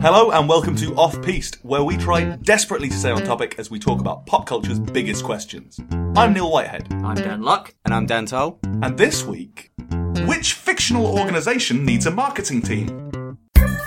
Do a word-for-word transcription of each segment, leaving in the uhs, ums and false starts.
Hello and welcome to Off Piste, where we try desperately to stay on topic as we talk about pop culture's biggest questions. I'm Neil Whitehead. I'm Dan Luck. And I'm Dan Toll. And this week, which fictional organisation needs a marketing team?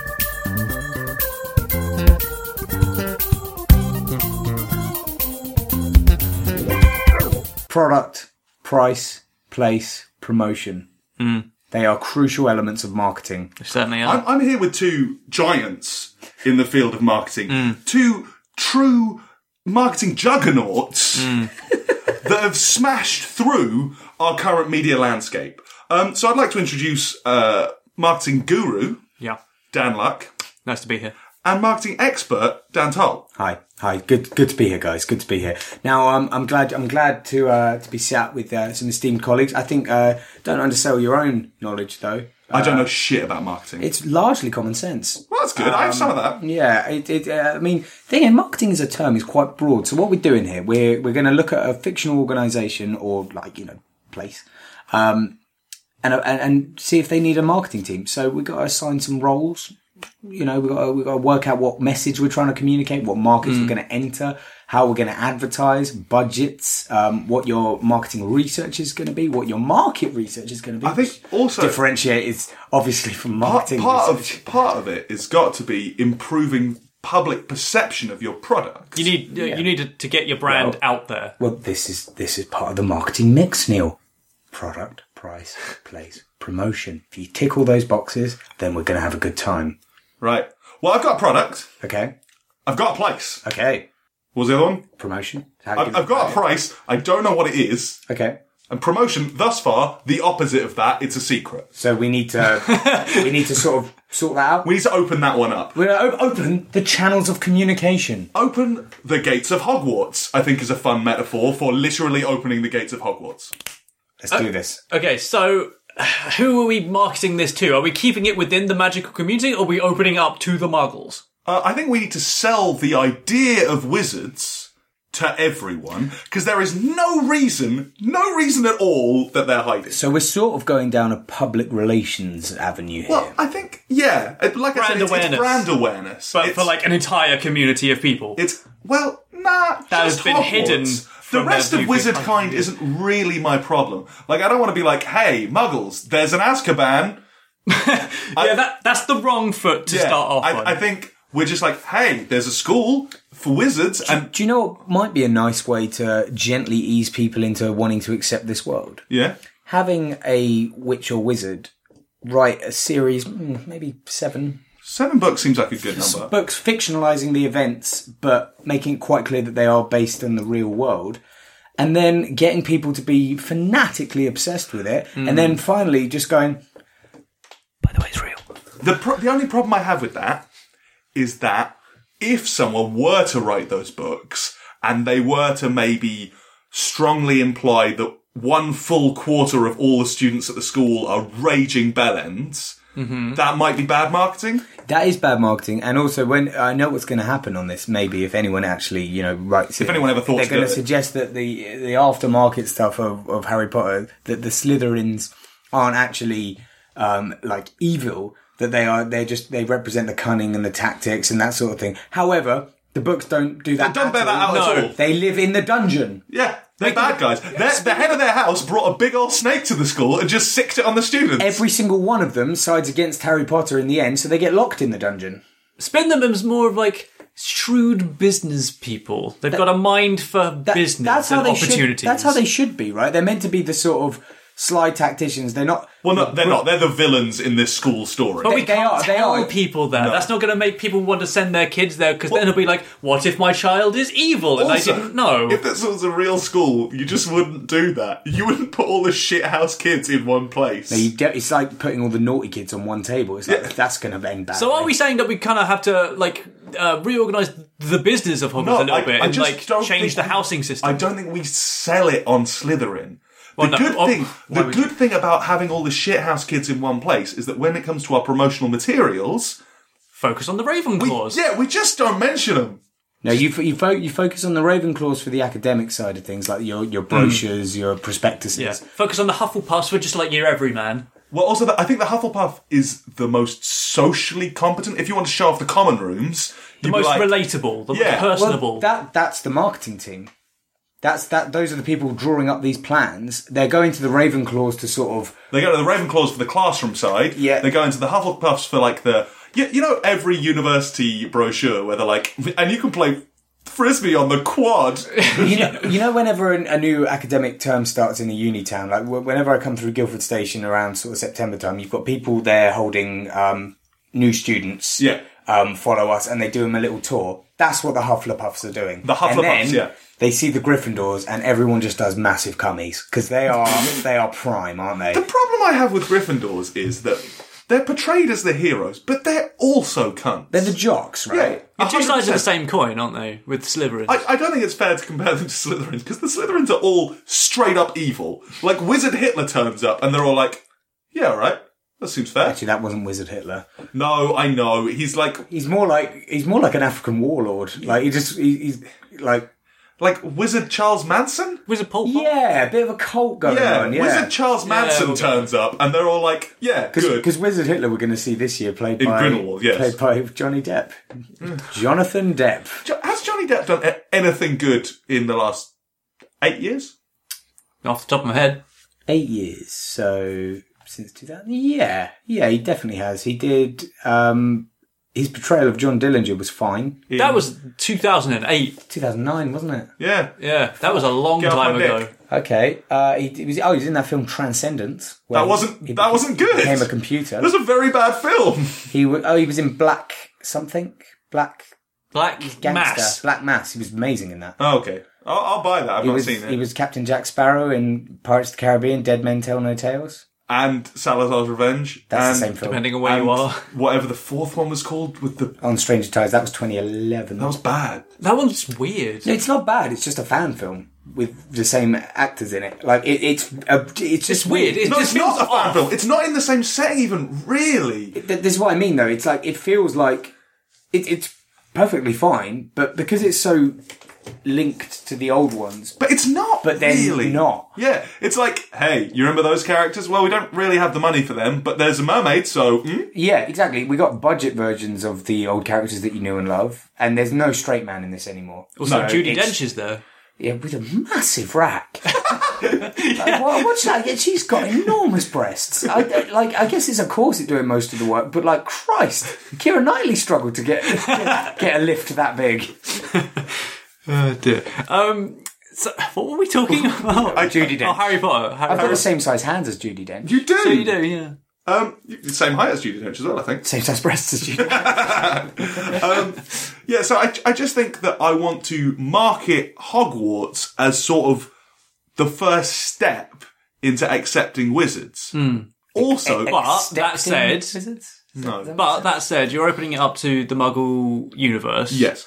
Product, price, place, promotion. Mm. They are crucial elements of marketing. They certainly are. I'm, I'm here with two giants in the field of marketing. Mm. Two true marketing juggernauts mm. that have smashed through our current media landscape. Um, so I'd like to introduce uh, marketing guru, yeah, Dan Luck. Nice to be here. And marketing expert, Dan Toll. Hi, hi. Good, good to be here, guys. Good to be here. Now, um, I'm glad. I'm glad to uh, to be sat with uh, some esteemed colleagues. I think uh, don't undersell your own knowledge, though. I don't uh, know shit about marketing. It's largely common sense. Well, that's good. Um, I have some of that. Yeah, it. it uh, I mean, thing is, marketing as a term is quite broad. So what we're doing here, we're we're going to look at a fictional organisation or like you know place, um, and, and and see if they need a marketing team. So we've got to assign some roles. You know, we've got to, we've got to work out what message we're trying to communicate, what markets mm. we're going to enter, how we're going to advertise, budgets, um, what your marketing research is going to be, what your market research is going to be. I think also differentiate is obviously from marketing part, part research. of part of it has got to be improving public perception of your product. You need uh, yeah. you need to, to get your brand well, out there. Well, this is this is part of the marketing mix, Neil. Product, price, place, promotion. If you tick all those boxes, then we're going to have a good time. Right. Well, I've got a product. Okay. I've got a place. Okay. What was the other one? Promotion. I've, I've got a price. I don't know what it is. Okay. And promotion, thus far, the opposite of that. It's a secret. So we need to we need to sort of sort that out. We need to open that one up. We're going to open the channels of communication. Open the gates of Hogwarts, I think is a fun metaphor for literally opening the gates of Hogwarts. Let's do this. Okay, so who are we marketing this to? Are we keeping it within the magical community, or are we opening it up to the muggles? Uh, I think we need to sell the idea of wizards to everyone, because there is no reason, no reason at all that they're hiding. So we're sort of going down a public relations avenue here. Well, I think, yeah, like I said, it's, it's brand awareness. But it's, for like an entire community of people. It's, well, nah, that just has been Hogwarts. Hidden. The rest of wizard kind isn't really my problem. Like, I don't want to be like, hey, muggles, there's an Azkaban. yeah, I, that that's the wrong foot to yeah, start off I, on. I think we're just like, hey, there's a school for wizards. Do, and do you know what might be a nice way to gently ease people into wanting to accept this world? Yeah. Having a witch or wizard write a series, maybe seven... Seven books seems like a good number. Books fictionalising the events, but making it quite clear that they are based on the real world. And then getting people to be fanatically obsessed with it. Mm. And then finally just going, by the way, it's real. The pro- the only problem I have with that is that if someone were to write those books and they were to maybe strongly imply that one full quarter of all the students at the school are raging bellends... Mm-hmm. That might be bad marketing. That is bad marketing, and also when I know what's going to happen on this, maybe if anyone actually, you know, writes, if it, anyone ever thought they're to going to it. suggest that the the aftermarket stuff of, of Harry Potter, that the Slytherins aren't actually um, like evil, that they are, they just they represent the cunning and the tactics and that sort of thing. However, the books don't do that. They don't bear that out no. at all. They live in the dungeon. Yeah. They're bad guys. They're, the head of their house brought a big old snake to the school and just sicked it on the students. Every single one of them sides against Harry Potter in the end, so they get locked in the dungeon. Spin them as more of like shrewd business people. They've that, got a mind for that, business that's how and they opportunities. Should, that's how they should be, right? They're meant to be the sort of sly tacticians. They're not... Well, no, they're not. They're the villains in this school story. But we they, can't they are, tell they are. people that. No. That's not going to make people want to send their kids there, because well, then it'll be like, what if my child is evil and also, I didn't know? If this was a real school, you just wouldn't do that. You wouldn't put all the shithouse kids in one place. No, you de- it's like putting all the naughty kids on one table. It's like, yeah. that's going to end bad. So are we saying that we kind of have to, like, uh, reorganise the business of Hogwarts no, a little I, bit I and, just like, don't change the we, housing system? I don't think we sell it on Slytherin. The Well, no, good oh, thing, the would good you? thing about having all the shithouse kids in one place is that when it comes to our promotional materials, Focus on the we, Ravenclaws. yeah, we just don't mention them. No, you you, fo- you focus on the Ravenclaws for the academic side of things, like your your brochures, mm. your prospectuses. Yeah. Focus on the Hufflepuffs for just like your everyman. Well, also, the, I think the Hufflepuff is the most socially competent. If you want to show off the common rooms, The you'd be most like, relatable, the Yeah. most personable. Well, that that's the marketing team. That's that. Those are the people drawing up these plans. They're going to the Ravenclaws to sort of. They go to the Ravenclaws for the classroom side. Yeah. They go into the Hufflepuffs for like the, you, you know, every university brochure where they're like, and you can play frisbee on the quad. You know, you know, whenever a, a new academic term starts in a uni town, like wh- whenever I come through Guildford Station around sort of September time, you've got people there holding um, new students. Yeah. Um, follow us, and they do them a little tour. That's what the Hufflepuffs are doing. The Hufflepuffs, and then yeah. They see the Gryffindors, and everyone just does massive cummies because they are they are prime, aren't they? The problem I have with Gryffindors is that they're portrayed as the heroes, but they're also cunts. They're the jocks, right? Yeah. Two sides of the one hundred percent. same coin, aren't they? With Slytherin. I, I don't think it's fair to compare them to Slytherins, because the Slytherins are all straight up evil. Like, Wizard Hitler turns up, and they're all like, yeah, alright, that seems fair. Actually, that wasn't Wizard Hitler. No, I know, he's like, He's more like he's more like an African warlord. Like he just he, he's like like Wizard Charles Manson? Wizard Pol Pot. yeah, a bit of a cult going Yeah, on. Yeah, Wizard Charles Manson we'll go. turns up, and they're all like, yeah, good. Because Wizard Hitler we're going to see this year played In by Grindelwald, yes. played by Johnny Depp, Jonathan Depp. Jo- Has Johnny Depp done a- anything good in the last eight years? Off the top of my head. Eight years, so since two thousand. Yeah, yeah, he definitely has. He did. Um, his portrayal of John Dillinger was fine. In- That was two thousand eight. two thousand nine, wasn't it? Yeah. Yeah, that was a long Get off time my ago. dick. Okay. Uh, he, he was. Oh, he was in that film Transcendence. where That he- wasn't, he that beca- wasn't good. Became a computer. It was a very bad film. He was. Oh, he was in Black something. Black Black Gangster. Mass. Black Mass. He was amazing in that. Oh, okay. I'll, I'll buy that. I've He not was. seen it. He was Captain Jack Sparrow in Pirates of the Caribbean. Dead Men Tell No Tales. And Salazar's Revenge. That's and the same film. Depending on where and you are. whatever the fourth one was called with the... On Stranger Tides. That was twenty eleven. That was bad. That one's weird. No, it's not bad. It's just a fan film with the same actors in it. Like it, it's a, it's just It's weird. It No, just it's not feels a fan off. film. It's not in the same setting even, really. Th- This is what I mean, though. It's like it feels like it, it's perfectly fine, but because it's so linked to the old ones. But it's not But then really. not. Yeah, it's like, hey, you remember those characters? Well, we don't really have the money for them, but there's a mermaid, so... Hmm? Yeah, exactly. We got budget versions of the old characters that you knew and love, and there's no straight man in this anymore. Also, So Judi it's- Dench is there. Yeah, with a massive rack. Like, what, what's that? Yeah, she's got enormous breasts. I, I- like, I guess it's a corset doing most of the work, but like, Christ, Keira Knightley struggled to get get, get a lift that big. Oh dear. Um, so, what were we talking about? I, Judi Dench. Oh, Harry Potter. Harry I've got Potter. the same size hands as Judi Dench. You do. So you do, yeah. Um, the same height as Judi Dench as well, I think. Same size breasts as Judi Dench. um, yeah, so I, I just think that I want to market Hogwarts as sort of the first step into accepting wizards. Also, But that said, Wizards? no. but that said, you're opening it up to the Muggle universe. Yes.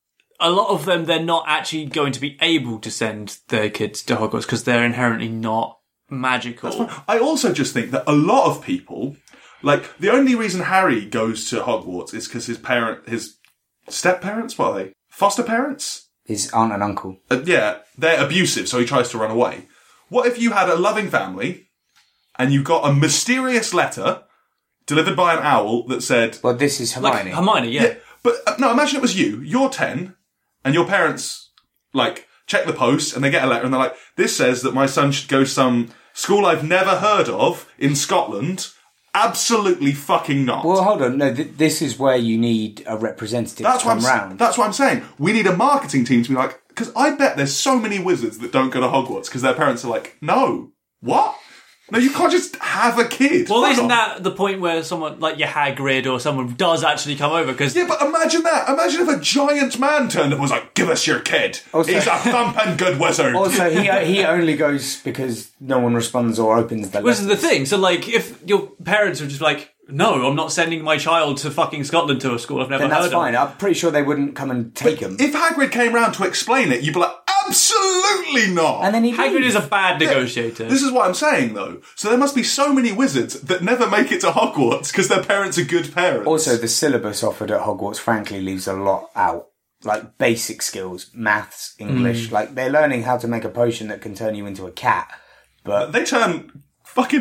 A lot of them, they're not actually going to be able to send their kids to Hogwarts because they're inherently not magical. I also just think that a lot of people, like, the only reason Harry goes to Hogwarts is because his parent, his step-parents, what are they? Foster parents? His aunt and uncle. Uh, yeah, they're abusive, so he tries to run away. What if you had a loving family and you got a mysterious letter delivered by an owl that said, Well, this is Like Hermione. Hermione, yeah. yeah, but uh, no, imagine it was you. You're ten, and your parents, like, check the post, and they get a letter, and they're like, this says that my son should go to some school I've never heard of in Scotland. Absolutely fucking not. Well, hold on. No, th- this is where you need a representative that's to what I'm come s- round. That's what I'm saying. We need a marketing team to be like, because I bet there's so many wizards that don't go to Hogwarts because their parents are like, no, what? No, you can't just have a kid. Well, Fuck isn't off. that the point where someone like your Hagrid or someone does actually come over? Because Yeah, but imagine that. Imagine if a giant man turned up and was like, give us your kid. Also- He's a thumping good wizard. Also, he he only goes because no one responds or opens the this is the letters. thing. So, like, if your parents are just like, no, I'm not sending my child to fucking Scotland to a school I've never Then heard that's fine. of. I'm pretty sure they wouldn't come and take him. If Hagrid came round to explain it, you'd be like, absolutely not. And then he Hagrid leaves. is a bad negotiator. This is what I'm saying, though. So there must be so many wizards that never make it to Hogwarts because their parents are good parents. Also, the syllabus offered at Hogwarts, frankly, leaves a lot out. Like basic skills, maths, English. Mm. Like they're learning how to make a potion that can turn you into a cat. But they turn fucking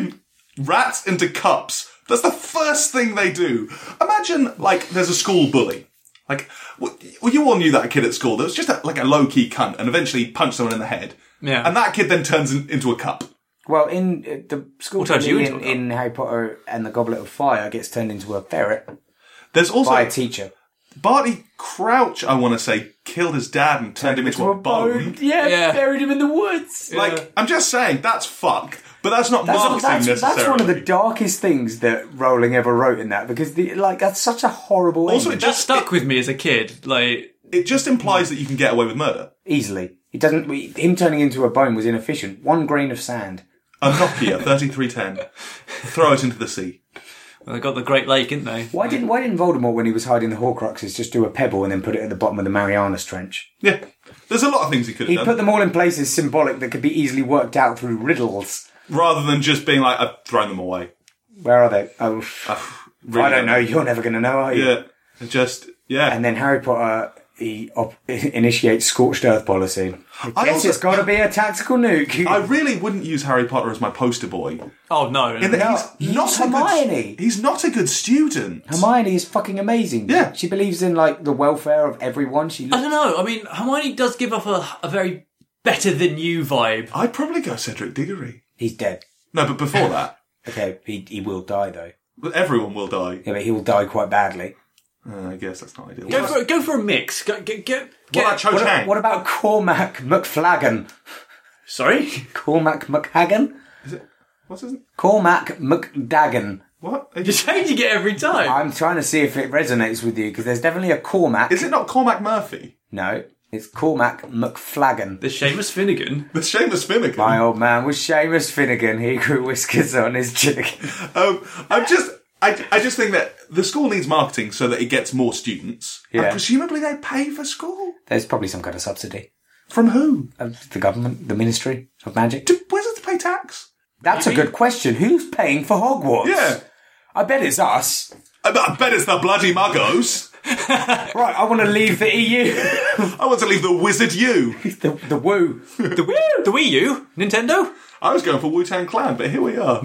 rats into cups. That's the first thing they do. Imagine, like, there's a school bully. Like, well, you all knew that kid at school that was just a, like a low-key cunt and eventually punched someone in the head. Yeah. And that kid then turns in, into a cup. Well, in uh, the school turns you bully into in, a cup? in Harry Potter and the Goblet of Fire gets turned into a ferret There's also by a teacher. Barty Crouch, I want to say, killed his dad and turned him into a bone. Yeah, Yeah. buried him in the woods. Like, I'm just saying, that's fucked. But that's not That's, marketing that's, necessarily. that's one of the darkest things that Rowling ever wrote in that, because the, like that's such a horrible Also, ending. it That stuck with me as a kid. Like, It just implies that you can get away with murder. Easily. It doesn't. Him turning into a bone was inefficient. One grain of sand. A Nokia thirty-three ten. Throw it into the sea. well, they got the Great Lake, didn't they? Why didn't Why didn't Voldemort, when he was hiding the Horcruxes, just do a pebble and then put it at the bottom of the Marianas Trench? Yeah. There's a lot of things he could have He done. put them all in places symbolic that could be easily worked out through riddles. Rather than just being like, I've thrown them away. Where are they? Oh, Really I don't know. You're never going to know, are you? Yeah. Just, yeah. And then Harry Potter, he op- initiates scorched earth policy. I I guess also- it's got to be a tactical nuke. I really wouldn't use Harry Potter as my poster boy. Oh, no. In that No, he's he's not a Hermione. good, he's not a good student. Hermione is fucking amazing. Yeah. She believes in, like, the welfare of everyone. She I looks- don't know. I mean, Hermione does give off a, a very better than you vibe. I'd probably go Cedric Diggory. He's dead. No, but before that, Okay, he, he will die, though. everyone will die. Yeah, but he will die quite badly. Uh, I guess that's not ideal. Go for go for a mix. Go, get, get, What get, about Cho What, Chang? what about Cormac McFlaggan? Sorry? Cormac McHagan? Is it? What's his name? Cormac McDagan. What? You're changing it every time. I'm trying to see if it resonates with you, because there's definitely a Cormac. Is it not Cormac Murphy? No, it's Cormac McFlaggan. The Seamus Finnegan. The Seamus Finnegan. My old man was Seamus Finnegan. He grew whiskers on his chicken. Um, I'm just, I, I just think that the school needs marketing so that it gets more students. Yeah. And presumably they pay for school. There's probably some kind of subsidy. From who? Of the government, the Ministry of Magic. Do wizards pay tax? That's a good question. Who's paying for Hogwarts? Yeah. I bet it's us. I, I bet it's the bloody muggos. Right, I want to leave the E U. I want to leave the wizard you. the, the woo. The Wii, the Wii U? Nintendo? I was going for Wu-Tang Clan, but here we are.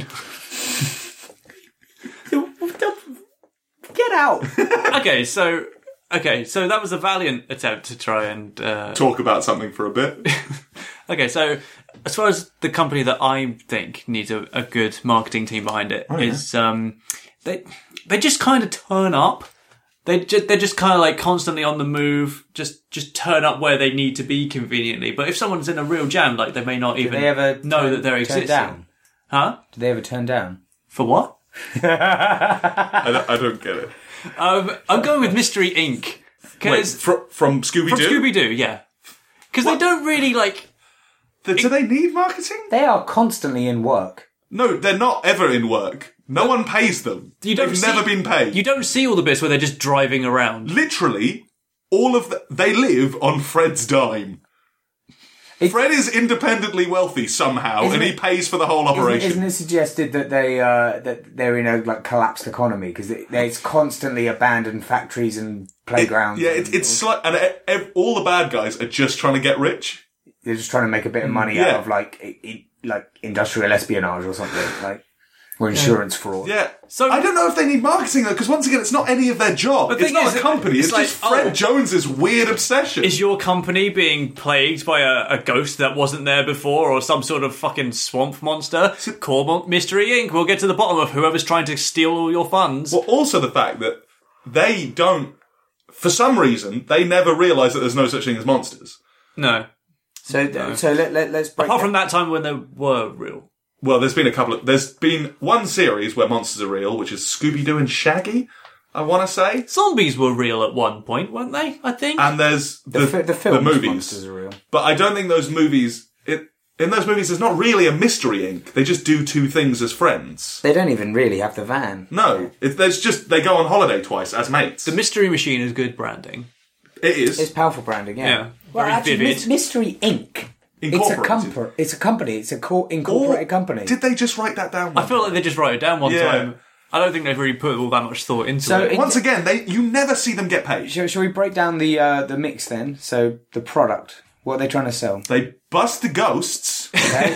Get out. Okay, so... Okay, so that was a valiant attempt to try and... Uh, Talk about something for a bit. okay, so as far as the company that I think needs a, a good marketing team behind it Oh, is... Um, they they just kind of turn up. They ju- they're just kind of like constantly on the move, just just turn up where they need to be conveniently. But if someone's in a real jam, like they may not even they ever know turn- that they're turn existing. down? Huh? Did they ever turn down? For what? I, don't, I don't get it. Um, I'm going with Mystery Incorporated. Wait, 'Cause- fr- from Scooby-Doo? from Scooby-Doo, yeah. Because they What? don't really, like... The- do they need marketing? They are constantly in work. No, they're not ever in work. No one pays them. You don't They've see- never been paid. You don't see all the bits where they're just driving around. Literally, all of the, they live on Fred's dime. It's- Fred is independently wealthy somehow, Isn't and he it- pays for the whole Isn't, operation. isn't it suggested that they uh, that they're in a like collapsed economy because there's constantly abandoned factories and playgrounds? yeah, and, it, it's like, and e- ev- all the bad guys are just trying to get rich. they're just trying to make a bit of money Yeah. out of like i i like industrial espionage or something, like or insurance fraud. Yeah. So- I don't know if they need marketing though, because once again, it's not any of their job. The It's thing not is, a company. it's It's, like, just Fred oh. Jones's weird obsession. Is your company being plagued by a, a ghost that wasn't there before, or some sort of fucking swamp monster? Call Mystery Incorporated. We'll get to the bottom of whoever's trying to steal all your funds. Well, also the fact that they don't, for some reason, they never realise that there's no such thing as monsters. No. So so let, let let's break. Apart that- from that time when they were real. Well, there's been a couple of, there's been one series where monsters are real, which is Scooby-Doo and Shaggy, I want to say. Zombies were real at one point, weren't they? I think. And there's the, the, fi- the films movies. monsters are real. But I don't think those movies, it, in those movies, there's not really a mystery ink. They just do two things as friends. They don't even really have the van. No, it, there's just, they go on holiday twice as mates. the Mystery Machine is good branding. It is. It's powerful branding, yeah. Yeah. Well, Very actually, vivid. Mys- Mystery Incorporated. It's a Incorporated. company. It's a company. It's a co- incorporated Or company. Did they just write that down? I feel like they just wrote it down one Yeah. time. I don't think they've really put all that much thought into So it. it- Once again, they you never see them get paid. Shall, shall we break down the uh, the mix then? So the product. What are they trying to sell? They bust the ghosts. Okay.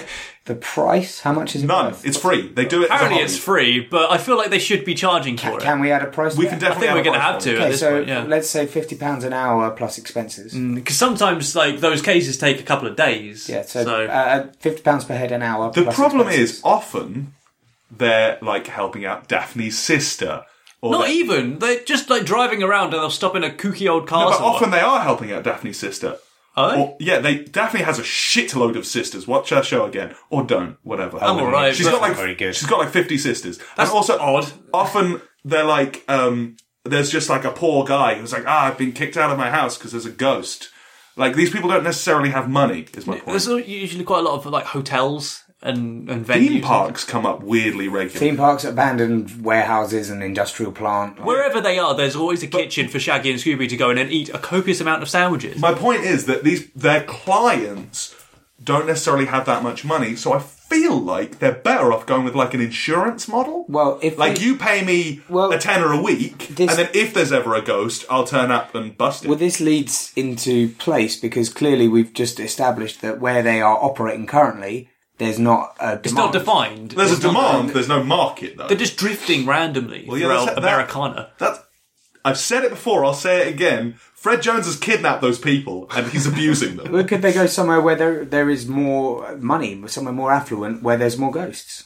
The price? How much is it? None. worth? It's free. They do it Apparently as a it's hobby. free, but I feel like they should be charging for Can, it. can we add a price? We to can that? I think definitely we're going to have a have price to for at Okay, this so point, yeah. let's say fifty pounds an hour plus expenses. Because sometimes, like, those cases take a couple of days. Yeah, so, so uh, fifty pounds per head an hour. The plus problem expenses. is, often, they're, like, helping out Daphne's sister. Or not they- even. They're just, like, driving around and they'll stop in a kooky old No, castle. but often they are helping out Daphne's sister. Are they? Or, yeah, they Daphne has a shitload of sisters. Watch her show again, or don't, whatever. I'm alright, She's but- got like Very good. she's got like fifty sisters, That's and also odd. often they're like, um, there's just like a poor guy who's like, ah, I've been kicked out of my house because there's a ghost. Like these people don't necessarily have money. Is my point. There's usually quite a lot of, like, hotels and, and venues. Theme parks come up weirdly regularly. Theme parks, abandoned warehouses, and industrial plant. Wherever they are, there's always a kitchen for Shaggy and Scooby to go in and eat a copious amount of sandwiches. My point is that these their clients don't necessarily have that much money, so I feel like they're better off going with like an insurance model. Well, if Like they- you pay me Well, a tenner a week, this- and then if there's ever a ghost, I'll turn up and bust it. Well, this leads into place because clearly we've just established that where they are operating currently, there's not a demand. It's not defined. there's a It's not- demand. There's no market though. They're just drifting randomly Well, yeah, throughout that's- that- Americana. That's. I've said it before. I'll say it again. Fred Jones has kidnapped those people, and he's abusing them. Well, could they go somewhere where there there is more money, somewhere more affluent, where there's more ghosts?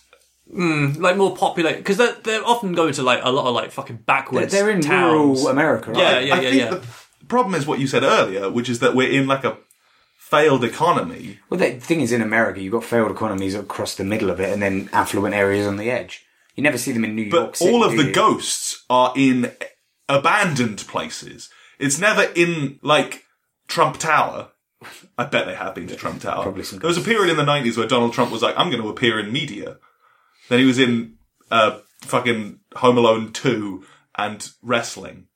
Like, more populated. Because they're, they're often going to, like, a lot of, like, fucking They're, backwards they're in towns. rural America, right? Yeah, yeah, I yeah, think yeah. the problem is what you said earlier, which is that we're in like a failed economy. Well, the thing is, in America, you've got failed economies across the middle of it, and then affluent areas on the edge. You never see them in New York But City. all of do the you? ghosts are in abandoned places. It's never in, like, Trump Tower. I bet they have been to Trump Tower. Probably some There was a period in the nineties where Donald Trump was like, I'm going to appear in media. Then he was in uh, fucking Home Alone two and wrestling.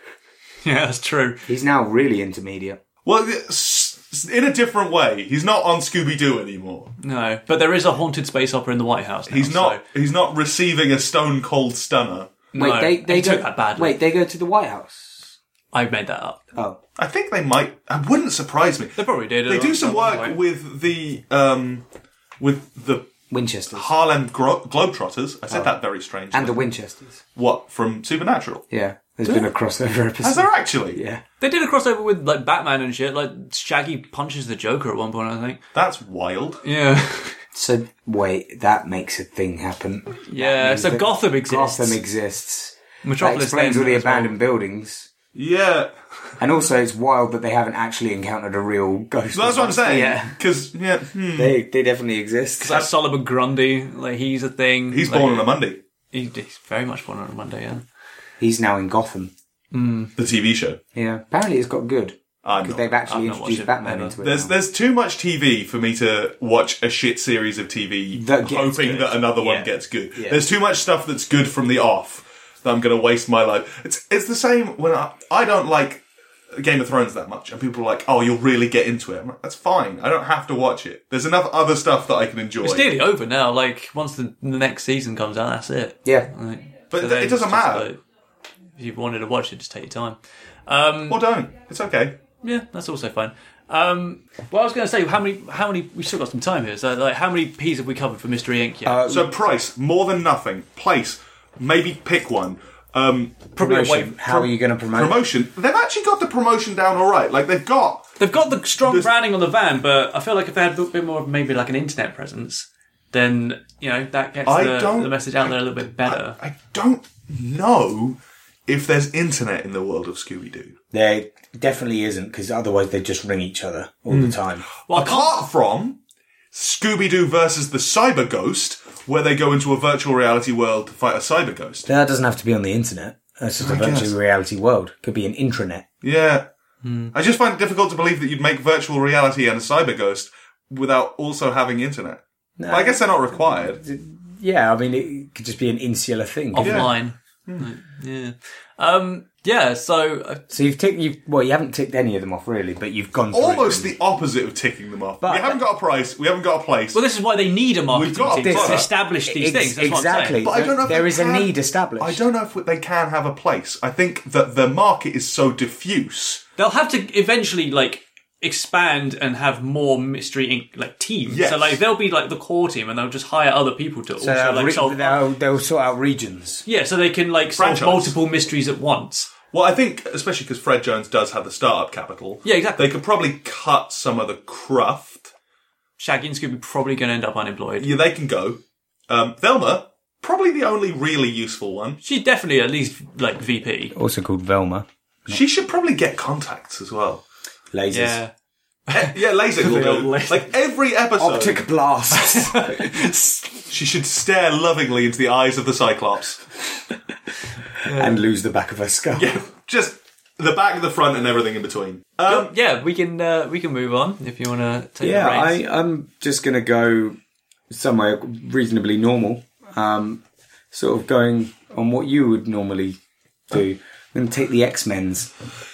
Yeah, that's true. He's now really into media. Well, s- in a different way. He's not on Scooby-Doo anymore. No. But there is a haunted space opera in the White House now, He's not. so- He's not receiving a stone cold stunner. No, Wait, they they he go. took that badly. Wait, they go to the White House. I made that up. Oh, I think they might. It wouldn't surprise me. They probably did. They at do some one work point. with the um, with the Winchesters Harlem Gro- Globetrotters. I said that very strangely. and the Winchesters. What from Supernatural? Yeah, there's been a crossover episode. Has there actually? Yeah. They did a crossover with, like, Batman and shit. Like, Shaggy punches the Joker at one point, I think. That's wild. Yeah. So wait, that makes a thing happen. Yeah, means so that Gotham exists. Gotham exists. That Metropolis explains all then the as well. abandoned buildings. Yeah, And also, it's wild that they haven't actually encountered a real ghost. so that's what I'm saying. Yeah, Because yeah, hmm. they they definitely exist. That's Solomon Grundy. Like, he's a thing. he's like, born on a Monday. He, he's very much born on a Monday, yeah. He's now in Gotham. The T V show. Yeah, apparently it's got good I'm because not. they've actually I've not introduced watched it Batman ever. into it. There's now. there's too much T V for me to watch a shit series of T V That gets hoping good. that another Yeah. one gets good. Yeah. There's too much stuff that's good from the off that I'm going to waste my life. It's it's the same when I, I don't like Game of Thrones that much, and people are like, "Oh, you'll really get into it." I'm like, that's fine. I don't have to watch it. There's enough other stuff that I can enjoy. It's nearly over now. Like, once the, the next season comes out, that's it. Yeah. Like, But so it then doesn't it's just matter. like, if you wanted to watch it, just take your time. Um, Or don't. It's okay. yeah, that's also fine. Um, well, I was going to say, how many? How many? We've still got some time here. So, like, how many P's have we covered for Mystery Incorporated yet? Uh, So price more than nothing. Place maybe pick one. Um, Probably a promotion. way- How are you going to promote? promotion. They've actually got the promotion down all right. Like they've got. They've got the strong There's- branding on the van, but I feel like if they had a bit more of maybe like an internet presence, then, you know, that gets I the, don't- the message out there a little bit better. I don't know if there's internet in the world of Scooby Doo. There definitely isn't because otherwise they just ring each other all Hmm. the time. well, I can't, Apart from Scooby Doo versus the Cyber Ghost, where they go into a virtual reality world to fight a cyber ghost. That doesn't have to be on the internet. That's just a I guess. virtual reality world. Could be an intranet. Yeah. I just find it difficult to believe that you'd make virtual reality and a cyber ghost without also having internet. No, Well, I guess they're not required. Yeah, I mean, it could just be an insular thing. couldn't it? offline. Like, yeah. Um, yeah, so uh, So you've ticked, you've, well, you haven't ticked any of them off really, but you've gone through Almost them. the opposite of ticking them off. But- we haven't got a price. We haven't got a place. well, this is why they need a marketing We've got a team to product. establish these Ex- things. That's exactly. What I'm saying. But I don't know if There they is a can- need established. I don't know if they can have a place. I think that the market is so diffuse. They'll have to eventually, like, expand and have more mystery Inc like teams. Yes. So like they'll be like the core team, and they'll just hire other people to So also they'll, like re- solve. they'll, they'll sort out regions. Yeah, so they can like solve Franchise. multiple mysteries at once. Well, I think, especially because Fred Jones does have the startup capital. Yeah, exactly. They could probably cut some of the cruft. Shaggy and Scooby probably going to end up unemployed. Yeah, they can go. Um, Velma, probably the only really useful one. She's definitely at least like V P. Also called Velma. She should probably get contacts as well. Lasers. Yeah. Eh, yeah, LASIK will do. LASIK. Like every episode, Optic blasts. she should stare lovingly into the eyes of the Cyclops. And lose the back of her skull. Yeah, just the back, the front, and everything in between. Um, Yeah, we can uh, we can move on if you want to take Yeah, the reins. I, I'm just going to go somewhere reasonably normal. Um, sort of going on what you would normally do. I'm going to take the X-Men's.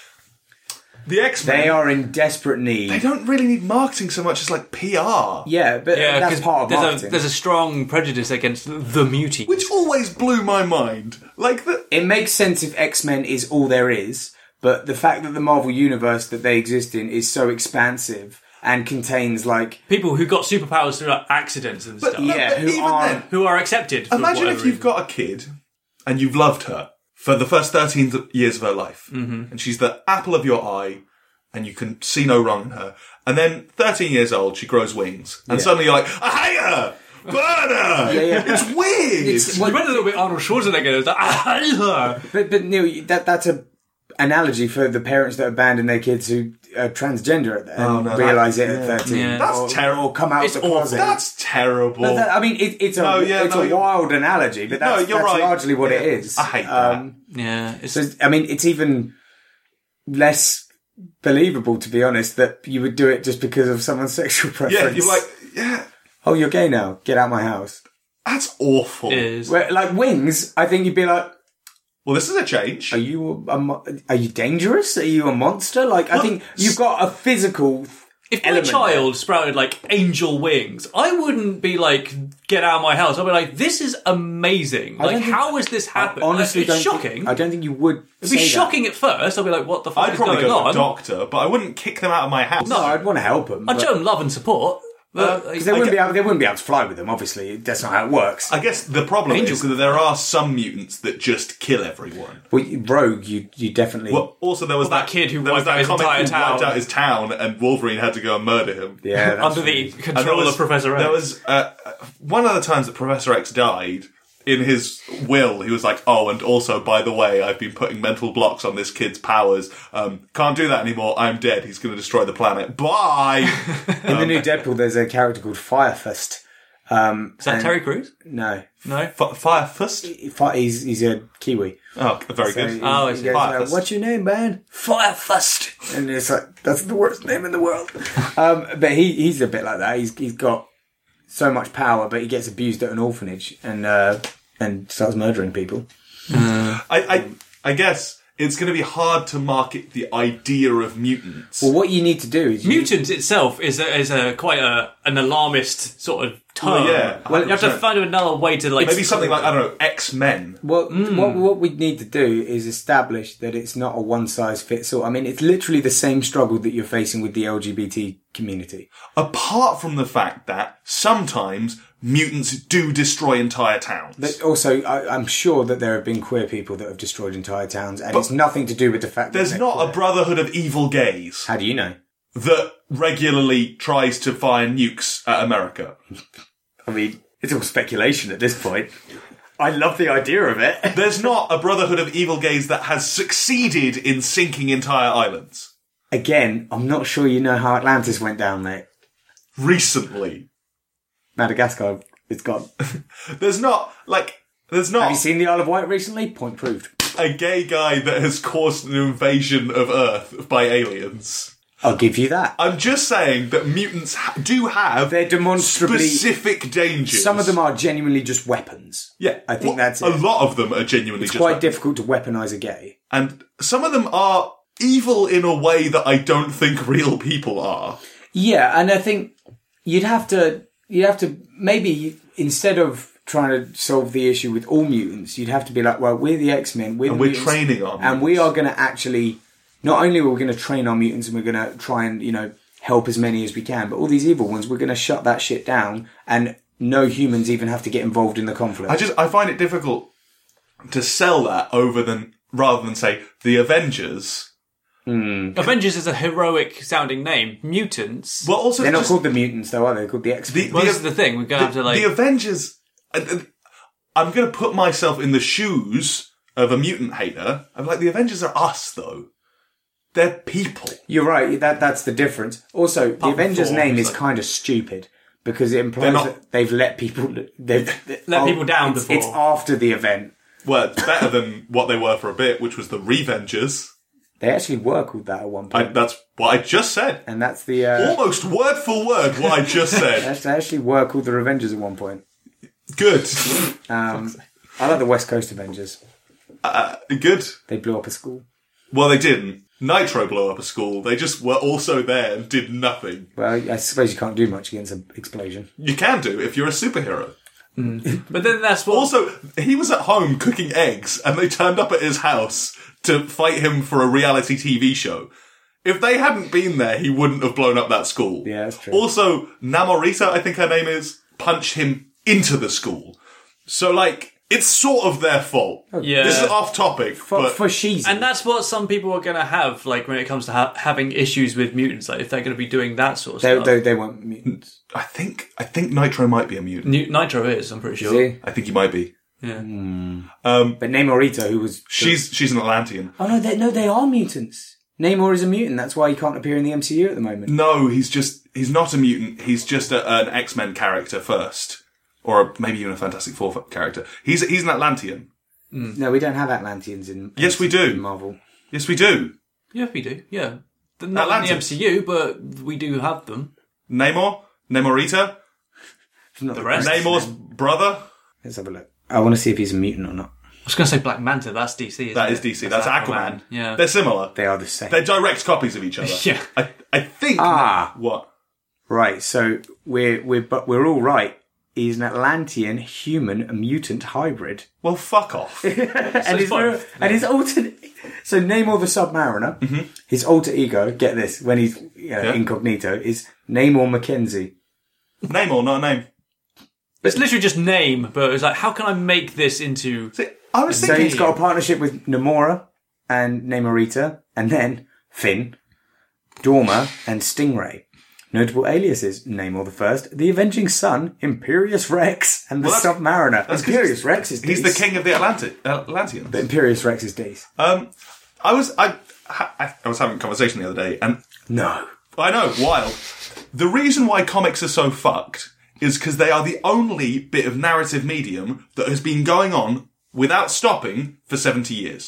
the X-Men, They are in desperate need. they don't really need marketing so much as like P R. Yeah, but Yeah, that's 'cause part of there's marketing. a there's a strong prejudice against the muties. Which always blew my mind. Like the It makes sense if X-Men is all there is, but the fact that the Marvel Universe that they exist in is so expansive and contains, like... people who got superpowers through like, accidents and But stuff, no, Yeah, but who even are- then, who are accepted. For imagine whatever if you've reason. got a kid and you've loved her for the first thirteen th- years of her life, mm-hmm. and she's the apple of your eye, and you can see no wrong in her. And then thirteen years old, she grows wings, and Yeah. suddenly you're like, I hate her, burn her. Yeah, yeah. It's weird. It's- You went a little bit Arnold Schwarzenegger. It's like, ah, But, but Neil, that, that's a analogy for the parents that abandon their kids who are transgender and Oh, no, that- realise it yeah. at thirteen. Yeah. That's or, terrible. Or come out It's of the awful. closet. That's terrible. But that- I mean, it, it's a No, yeah, it's no, a you're- wild analogy, but that's, No, you're that's right. largely what it Yeah. is. I hate that. Um, yeah. It's, so, I mean, it's even less believable, to be honest, that you would do it just because of someone's sexual preference. yeah, you're like, yeah, oh, you're gay now. Get out of my house. that's awful. it is. Where, like Wings, I think you'd be like, Well, this is a change. are you a, mo- are you dangerous? Are you a monster? Like, I Well, think you've got a physical. If my element child sprouted like angel wings, I wouldn't be like, get out of my house. I'd be like, this is amazing. don't Like, think- how has this I happened? honestly, Like, it's don't shocking. Think, I don't think you would. It'd be say that. shocking at first. I'd be like, what the fuck I'd is probably going go to on? a doctor, but I wouldn't kick them out of my house. No, I'd want to help them. I'd show them love and support. But, Because they like, wouldn't be able, they wouldn't be able to fly with them. Obviously, that's not how it works. I guess the problem Angel. is that there are some mutants that just kill everyone. Well, Rogue, you you definitely. Well, also there was Well, that, that kid who there was wiped out that his comic entire who town. wiped out his town, and Wolverine had to go and murder him. yeah, that's under the really- And there control was- of Professor X. There was uh, one of the times that Professor X died. In his will, he was like, "Oh, and also, by the way, I've been putting mental blocks on this kid's powers. Um, can't do that anymore. I'm dead. He's going to destroy the planet. Bye." in the new Deadpool, there's a character called Firefist. Um, Is that and- Terry Crews? No, No. F- Fire Fist. Fi- he's he's a Kiwi. Oh, very So good. he- Oh, I he see. goes, Firefist. uh, what's your name, man? Firefist. And it's like that's the worst name in the world. um, but he he's a bit like that. He's he's got so much power, but he gets abused at an orphanage and uh, and starts murdering people. I, I, I guess it's going to be hard to market the idea of mutants. Well, what you need to do is you Mutant itself is a, is a quite a an alarmist sort of term. Well, yeah, Well, you have to one hundred percent. find another way to like Maybe something like, I don't know, X-Men. Well, Hmm. what what we need to do is establish that it's not a one size fits all. I mean, it's literally the same struggle that you're facing with the L G B T community. Apart from the fact that sometimes mutants do destroy entire towns. But also, I, I'm sure that there have been queer people that have destroyed entire towns, and it's nothing to do with the fact that There's they're not queer. a brotherhood of evil gays How do you know? that regularly tries to fire nukes at America. I mean, it's all speculation at this point. I love the idea of it. There's not a brotherhood of evil gays that has succeeded in sinking entire islands. Again, I'm not sure you know how Atlantis went down, mate. Recently. Madagascar, it's gone. There's not, like, there's Have you not seen the Isle of Wight recently? Point proved. a gay guy that has caused an invasion of Earth by aliens. I'll give you that. I'm just saying that mutants ha- do have They're demonstrably... specific dangers. Some of them are genuinely just weapons. Yeah, I think well, that's a it. lot of them are genuinely It's just quite weapons. difficult to weaponize a gay. And some of them are evil in a way that I don't think real people are. Yeah, and I think you'd have to, you'd have to, maybe instead of trying to solve the issue with all mutants, you'd have to be like, well, we're the X-Men, we're And the we're mutants, training our and we mutants. are going to actually not only are we going to train our mutants and we're going to try and, you know, help as many as we can, but all these evil ones, we're going to shut that shit down and no humans even have to get involved in the conflict. I just, I find it difficult to sell that over than, rather than say, the Avengers. Mm. Avengers is a heroic sounding name. Mutants. Well, also They're not just, called the mutants though, are they? They're called the X-Men. the, Well, the, this is the thing. We're going to have to like. the Avengers, I'm going to put myself in the shoes of a mutant hater. I'm like, the Avengers are us, though. They're people. You're right, that that's the difference. Also, the Apart from Avengers Thor, name is like- kind of stupid because it implies not- that they've let people... They've Let people down it's, before. It's after the event. Well, it's better than what they were for a bit, which was the Revengers. They actually were called that at one I, point. that's what I just said. and that's the... Uh, Almost word for word what I just said. they actually were called the Revengers at one point. Good. Um, I like the West Coast Avengers. Uh, good. They blew up a school. Well, they didn't. Nitro blew up a school. They just were also there and did nothing. Well, I suppose you can't do much against an explosion. You can do if you're a superhero. But then that's what. Also, he was at home cooking eggs and they turned up at his house to fight him for a reality T V show. If they hadn't been there, he wouldn't have blown up that school. Yeah, that's true. Also, Namorita, I think her name is, punched him into the school. So, like, it's sort of their fault. Yeah. This is off topic, For, but for she's And that's what some people are going to have, like, when it comes to ha- having issues with mutants. Like, if they're going to be doing that sort of they, stuff. they, they weren't mutants. I think I think Nitro might be a mutant. Ni- Nitro is, I'm pretty sure. See? I think he might be. Yeah. Um, But Namorita, who was... she's she's an Atlantean. Oh, no, they, no, they are mutants. Namor is a mutant. That's why he can't appear in the M C U at the moment. No, he's just he's not a mutant. He's just a, an X-Men character first, or a, maybe even a Fantastic Four character. He's he's an Atlantean. No, we don't have Atlanteans in, Yes, we do. in Marvel. Yes, we do. Yeah, we do. Yeah. They're not in the Atlantis. M C U, but we do have them. Namor, Namorita, Not The rest? Namor's brother. Let's have a look. I want to see if he's a mutant or not. I was going to say Black Manta. That's D C, isn't That it? is D C. That's, Aquaman. Yeah. They're similar. They are the same. They're direct copies of each other. Yeah. I I think. Ah. What? Right, so we're we're but we're all right. He's an Atlantean human mutant hybrid, Well, fuck off. and his fine. and his alter. So Namor the Submariner, his alter ego. Get this: when he's you know, Yeah. incognito, is Namor Mackenzie. Namor, not a name. It's literally just name, but it's like, how can I make this into... See, I was So thinking. he's got a partnership with Namora and Namorita, and then Finn, Dorma, and Stingray. Notable aliases: Namor the First, the Avenging Sun, Imperious Rex, and the Well, that's- Submariner. that's 'cause Imperious Rex is he's the Dees. king of the Atlantic Atlanteans. But Imperious Rex is Dees. Um, I was I I I was having a conversation the other day, and No. I know, wild. The reason why comics are so fucked is because they are the only bit of narrative medium that has been going on without stopping for seventy years.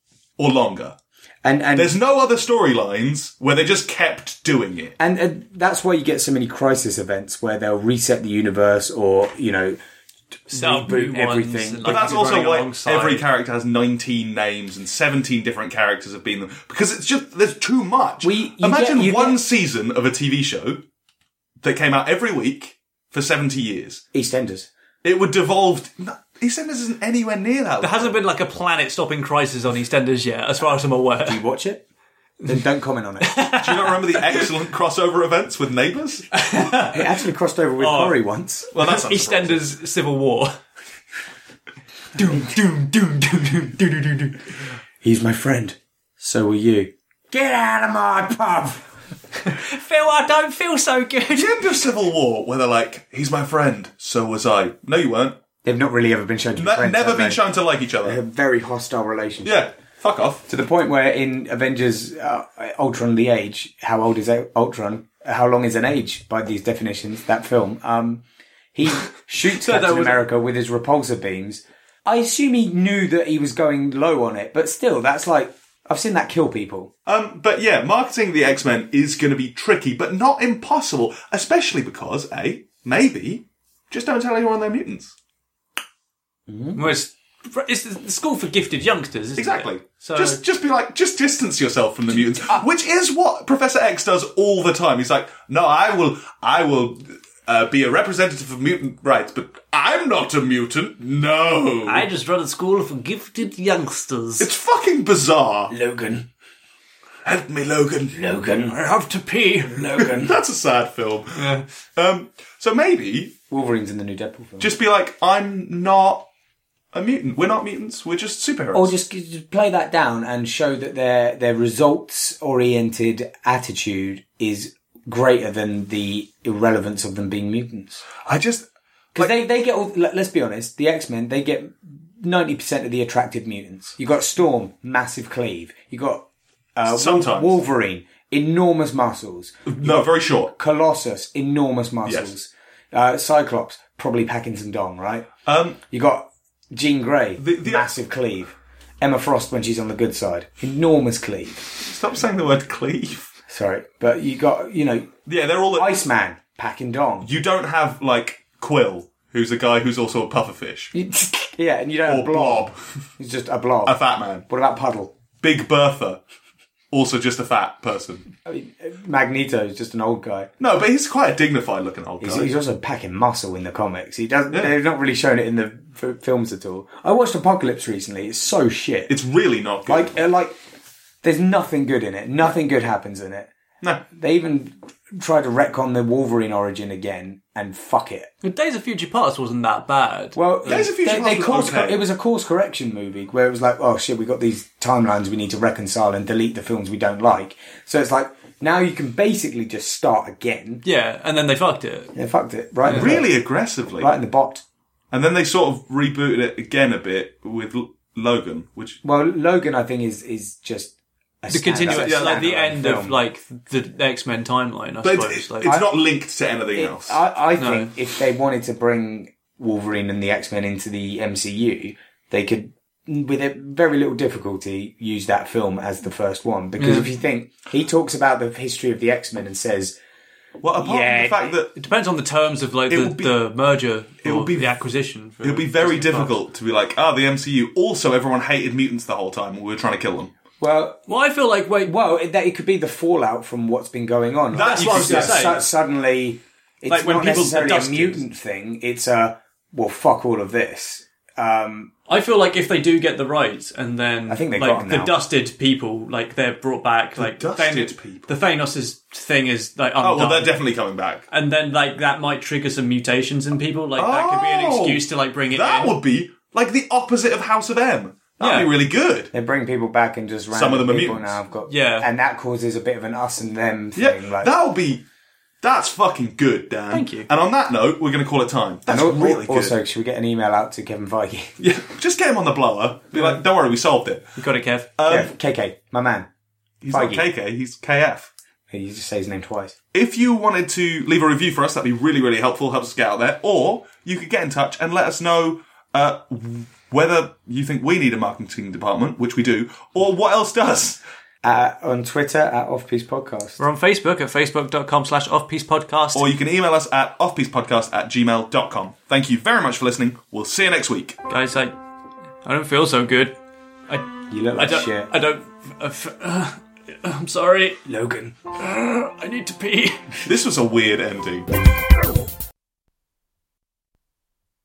Or longer. And and There's no other storylines where they just kept doing it. and, and that's why you get so many crisis events where they'll reset the universe or, you know, Set up reboot new ones everything. and, But like, that's also running why alongside. every character has nineteen names and seventeen different characters have been them. Because it's just, there's too much. We- you Imagine get- you one get- season of a T V show that came out every week for seventy years. EastEnders. It would devolve. No, EastEnders isn't anywhere near that. There hasn't been like a planet-stopping crisis on EastEnders yet, as far as I'm aware. Do you watch it? Then don't comment on it. It Do you not remember the excellent crossover events with Neighbours? actually crossed over with Oh. Corey once. Well, that's unsurprising. EastEnders Civil War. doom, doom, doom, doom, doom, doom, doom, doom. He's my friend. So will you. Get out of my pub! Phil, I don't feel so good. The end of Civil War, where they're like, he's my friend, so was I. No, you weren't. They've not really ever been shown to be Ne- friends. never have been they? shown to like each They have other. a very hostile relationship. Yeah, fuck off. To the point where in Avengers uh, Ultron the Age, how old is Ultron? How long is an age by these definitions? That film. Um, he shoots So that Captain was- America with his repulsor beams. I assume he knew that he was going low on it, but still, that's like, I've seen that kill people. Um, but yeah, marketing the X-Men is going to be tricky, but not impossible, especially because, A, maybe, just don't tell anyone they're mutants. Well, it's, it's the school for gifted youngsters, isn't Exactly. it? So Just just be like, just distance yourself from the mutants, which is what Professor X does all the time. He's like, no, I will, I will uh, be a representative of mutant rights, but I'm not a mutant. No. I just run a school for gifted youngsters. It's fucking bizarre. Logan. Help me, Logan. Logan. I have to pee. Logan. That's a sad film. Yeah. Um, so maybe Wolverine's in the new Deadpool film. just be like, I'm not a mutant. We're not mutants. We're just superheroes. Or just, just play that down and show that their their results-oriented attitude is greater than the irrelevance of them being mutants. I just... Because like, they, they get all... Let's be honest, the X-Men, they get ninety percent of the attractive mutants. You got Storm, massive cleave. You got uh, Sometimes. Wolverine, enormous muscles. No, very short. Colossus, enormous muscles. Uh, Cyclops, probably packing some dong, right? Um, You got Jean Grey, The- the- massive cleave. Emma Frost when she's on the good side, enormous cleave. stop saying the word cleave. Sorry, but you got, you know, Yeah, they're all... Iceman, packing dong. You don't have, like, Quill, who's a guy who's also a pufferfish. Yeah, and you don't Or have Blob. Blob, He's just a blob. a fat man. What about Puddle? Big Bertha, also just a fat person. I mean, Magneto is just an old guy. No, but he's quite a dignified looking old He's, guy. he's also packing muscle in the comics. He doesn't. Yeah. They've not really shown it in the f- films at all. I watched Apocalypse recently. It's so shit. It's really not good. like, uh, like, there's nothing good in it. Nothing good happens in it. no. They even tried to retcon the Wolverine origin again, and fuck it. But Days of Future Past wasn't that bad. Well, Days of Future they, Past they was course, okay. it was a course correction movie where it was like, oh shit, we got these timelines we need to reconcile and delete the films we don't like. So it's like, now you can basically just start again. Yeah, and then they fucked it. They fucked it. Right in the Really aggressively. Right in the bot. And then they sort of rebooted it again a bit with L- Logan, which... Well, Logan, I think, is is just a The continuous, standalone- yeah, like the standalone end film. of like the X-Men timeline, I But suppose. it's, like, it's not linked to anything It- else. I, I No. think if they wanted to bring Wolverine and the X-Men into the M C U, they could, with a very little difficulty, use that film as the first one. Because Yeah. if you think, he talks about the history of the X-Men and says, well, apart yeah, from the fact that it depends on the terms of like It the, would be- the merger it or would be- the acquisition. for it would be very Disney Plus. difficult to be like, ah, the M C U. Also, everyone hated mutants the whole time and we were trying to kill them. well, Well, I feel like wait, well, it, that it could be the fallout from what's been going on. That's Like, what I was you gonna could say. su- suddenly, it's Like when not people necessarily a adjusted. mutant thing. It's a, well, fuck all of this. Um, I feel like if they do get the rights and then I think they like got 'em the now. dusted people, like they're brought back, like dusted Thanos- people? The Thanos' thing is like Oh, undone. well, they're definitely coming back. and then like that might trigger some mutations in people. Like that could be an Oh, excuse to like bring it That in. would be like the opposite of House of M. That'd Yeah. be really good. They bring people back and just random Some of them are people mutants. now have got, Yeah. and that causes a bit of an us and them Yeah, thing. Like, that'll be... That's fucking good, Dan. Thank you. And on that note, we're going to call it time. That's and al- really good. also, should we get an email out to Kevin Feige? Yeah, just get him on the blower. Be like, don't worry, we solved it. You got it, Kev. Um, yeah, K K, my man. He's not Feige. K K, he's K F. You just say his name twice. If you wanted to leave a review for us, that'd be really, really helpful. Helps us get out there. Or you could get in touch and let us know uh, whether you think we need a marketing department, which we do, or what else does. Uh, on Twitter at Offpiece Podcast. We're on Facebook at facebook.com slash offpiece-podcast. Or you can email us at offpiecePodcast at gmail dot com. Thank you very much for listening. We'll see you next week. Guys, I, I don't feel so good. I, You look I like don't, shit. I don't, uh, f- uh, I'm sorry. Logan. I need to pee. This was a weird ending.